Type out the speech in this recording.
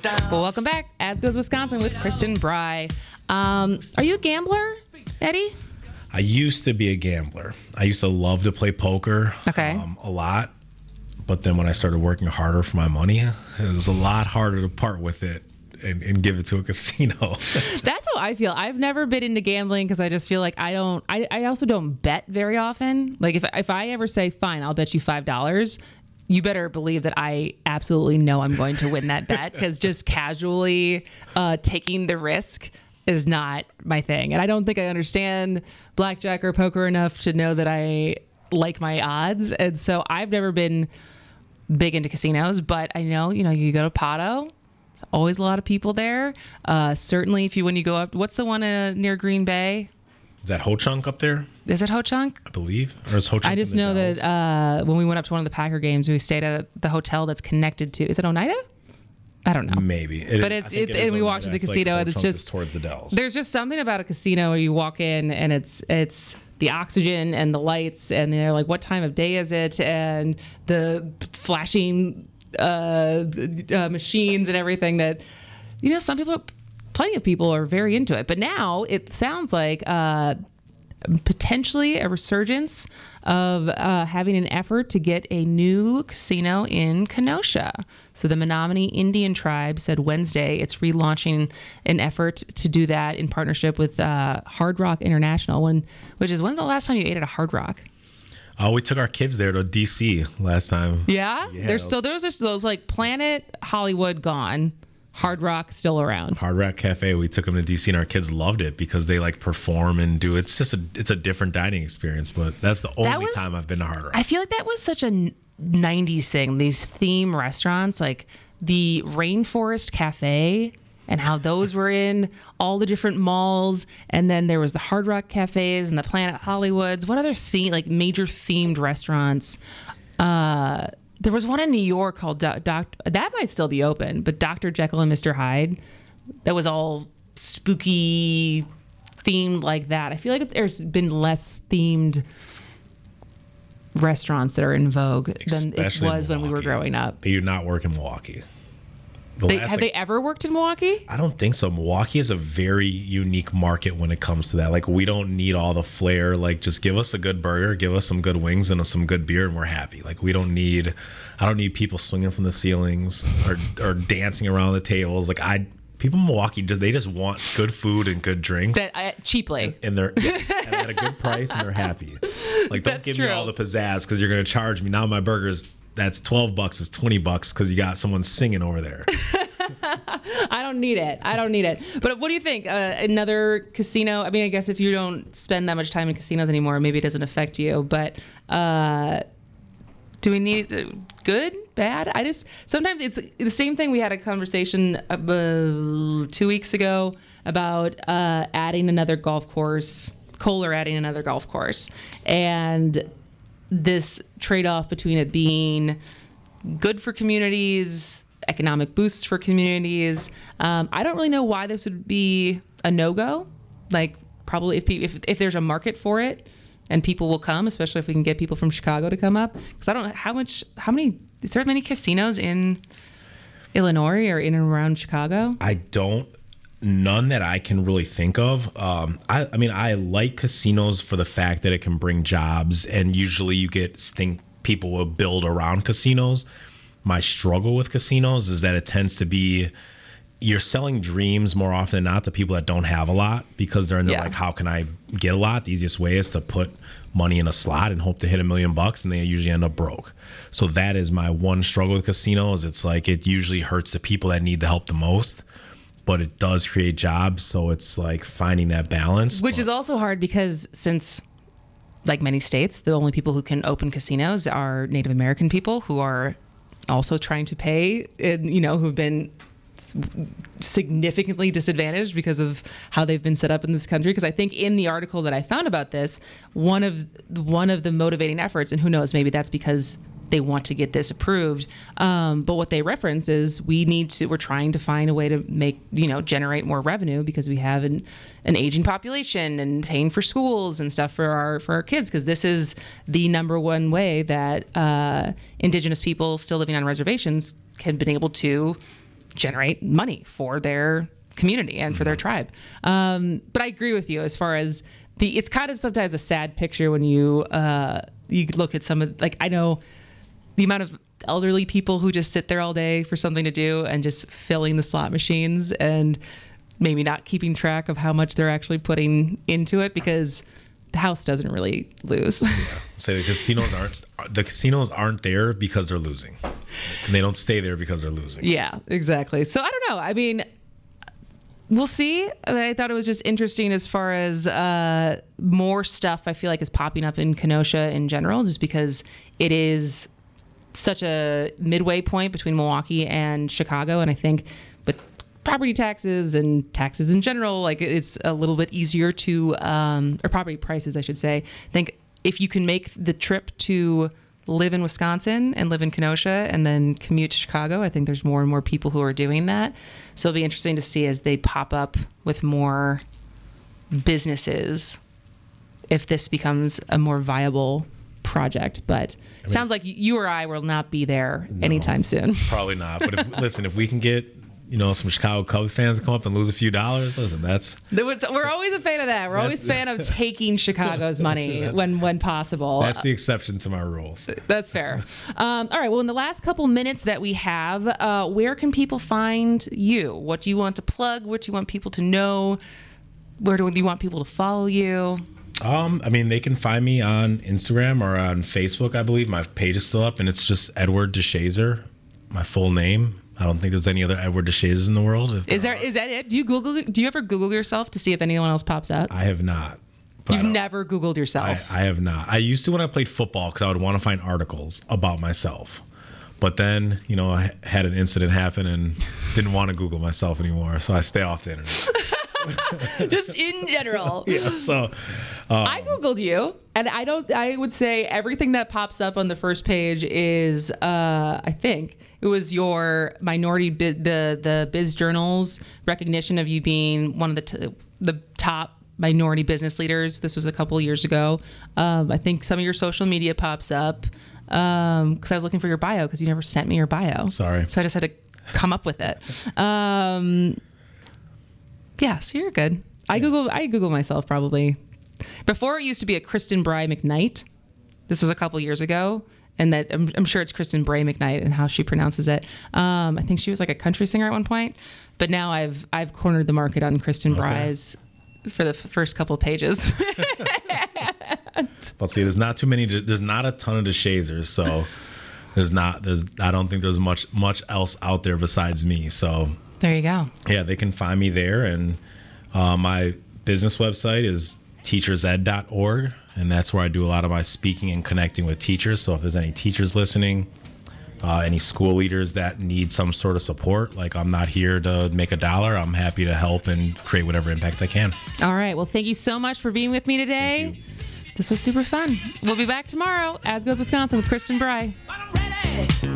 Well, welcome back. As Goes Wisconsin with Kristen Bry. Are you a gambler, Eddie? I used to be a gambler. I used to love to play poker a lot. But then when I started working harder for my money, it was a lot harder to part with it and give it to a casino. That's how I feel. I've never been into gambling because I just feel like I also don't bet very often. Like if I ever say, fine, I'll bet you $5, you better believe that I absolutely know I'm going to win that bet, because just casually taking the risk is not my thing. And I don't think I understand blackjack or poker enough to know that I like my odds. And so I've never been big into casinos, but I know, you go to Pato, there's always a lot of people there. Certainly when you go up, what's the one near Green Bay? Is that Ho Chunk up there? Is it Ho Chunk? I believe. Or is Ho Chunk? I just know that when we went up to one of the Packer games, we stayed at the hotel that's connected to, is it Oneida? I don't know. Maybe. And we walked to the casino, and it's just towards the Dells. There's just something about a casino where you walk in and it's the oxygen and the lights, and they're like, what time of day is it? And the flashing machines and everything that, plenty of people are very into it. But now it sounds like potentially a resurgence of having an effort to get a new casino in Kenosha. So the Menominee Indian Tribe said Wednesday it's relaunching an effort to do that in partnership with Hard Rock International. When's the last time you ate at a Hard Rock? Oh, we took our kids there to DC last time. Yeah? Those are those like Planet Hollywood gone. Hard Rock still around. Hard Rock Cafe. We took them to DC and our kids loved it because they like perform and do. It's just it's a different dining experience. But that's the only time I've been to Hard Rock. I feel like that was such a 90s thing. These theme restaurants, like the Rainforest Cafe, and how those were in all the different malls. And then there was the Hard Rock Cafes and the Planet Hollywoods. What other major themed restaurants? There was one in New York called that might still be open, but Dr. Jekyll and Mr. Hyde, that was all spooky themed like that. I feel like there's been less themed restaurants that are in vogue than it was when we were growing up. They do not work in Milwaukee. Have they ever worked in Milwaukee? I don't think so. Milwaukee is a very unique market when it comes to that. Like, we don't need all the flair. Like, just give us a good burger, give us some good wings and some good beer, and we're happy. Like, I don't need people swinging from the ceilings or dancing around the tables. Like, people in Milwaukee they just want good food and good drinks cheaply, and they're and at a good price, and they're happy. Like, don't give me all the pizzazz because you're going to charge me. Now my burger's that's $12 is $20 because you got someone singing over there. I don't need it. But what do you think? Another casino? I mean, I guess if you don't spend that much time in casinos anymore, maybe it doesn't affect you. But do we need good, bad? Sometimes it's the same thing. We had a conversation 2 weeks ago about adding another golf course, Kohler adding another golf course, and this trade-off between it being good for communities, economic boosts for communities. I don't really know why this would be a no-go. Like, probably if there's a market for it and people will come, especially if we can get people from Chicago to come up. Because I don't know is there many casinos in Illinois or in and around Chicago? None that I can really think of. I like casinos for the fact that it can bring jobs, and usually people will build around casinos. My struggle with casinos is that it tends to be you're selling dreams more often than not to people that don't have a lot, because they're in like, how can I get a lot? The easiest way is to put money in a slot and hope to hit $1 million, and they usually end up broke. So that is my one struggle with casinos. It's like it usually hurts the people that need the help the most, but it does create jobs. So it's like finding that balance. Which is also hard because since, like many states, the only people who can open casinos are Native American people who are also trying to pay, and, who've been significantly disadvantaged because of how they've been set up in this country. Because I think in the article that I found about this, one of the motivating efforts, and who knows, maybe that's because they want to get this approved. But what they reference is we're trying to find a way to generate more revenue because we have an aging population and paying for schools and stuff for our kids. Because this is the number one way that Indigenous people still living on reservations have been able to generate money for their community and for their tribe. But I agree with you as far as it's kind of sometimes a sad picture when you look at some of, like, I know the amount of elderly people who just sit there all day for something to do and just filling the slot machines and maybe not keeping track of how much they're actually putting into it, because the house doesn't really lose. So the casinos aren't there because they're losing, and they don't stay there because they're losing. Yeah, exactly. So I don't know. I mean, we'll see. I thought it was just interesting as far as more stuff I feel like is popping up in Kenosha in general, just because it is such a midway point between Milwaukee and Chicago. And I think with property taxes and taxes in general, like, it's a little bit easier to, or property prices, I should say. I think if you can make the trip to live in Wisconsin and live in Kenosha and then commute to Chicago, I think there's more and more people who are doing that. So it'll be interesting to see as they pop up with more businesses if this becomes a more viable project. But it sounds like you or I will not be there anytime soon. Probably not. But if we can get, some Chicago Cubs fans to come up and lose a few dollars, listen, we're always a fan of that. We're always a fan of taking Chicago's money when possible. That's the exception to my rules. That's fair. All right. Well, in the last couple minutes that we have, where can people find you? What do you want to plug? What do you want people to know? Where do you want people to follow you? They can find me on Instagram or on Facebook, I believe. My page is still up, and it's just Edward DeShazer, my full name. I don't think there's any other Edward DeShazers in the world. Is that it? Do you ever Google yourself to see if anyone else pops up? I have not. You've never Googled yourself? I have not. I used to when I played football, because I would want to find articles about myself. But then, I had an incident happen and didn't want to Google myself anymore, so I stay off the internet. Just in general. Yeah. So I Googled you, and I would say everything that pops up on the first page is, I think it was your minority, the Biz Journal's recognition of you being one of the top minority business leaders. This was a couple of years ago. I think some of your social media pops up because I was looking for your bio because you never sent me your bio. Sorry. So I just had to come up with it. Yeah, so you're good. I Google myself probably. Before it used to be a Kristen Bry McKnight. This was a couple years ago, and that I'm sure it's Kristen Bray McKnight and how she pronounces it. I think she was like a country singer at one point, but now I've cornered the market on Kristen Bry's for the first couple of pages. Let's see. There's not a ton of DeShazers, so I don't think there's much else out there besides me. So there you go. Yeah, they can find me there, and my business website is teachersed.org, and that's where I do a lot of my speaking and connecting with teachers. So if there's any teachers listening, any school leaders that need some sort of support, like, I'm not here to make a dollar. I'm happy to help and create whatever impact I can. All right. Well, thank you so much for being with me today. This was super fun. We'll be back tomorrow, As Goes Wisconsin, with Kristen Bry.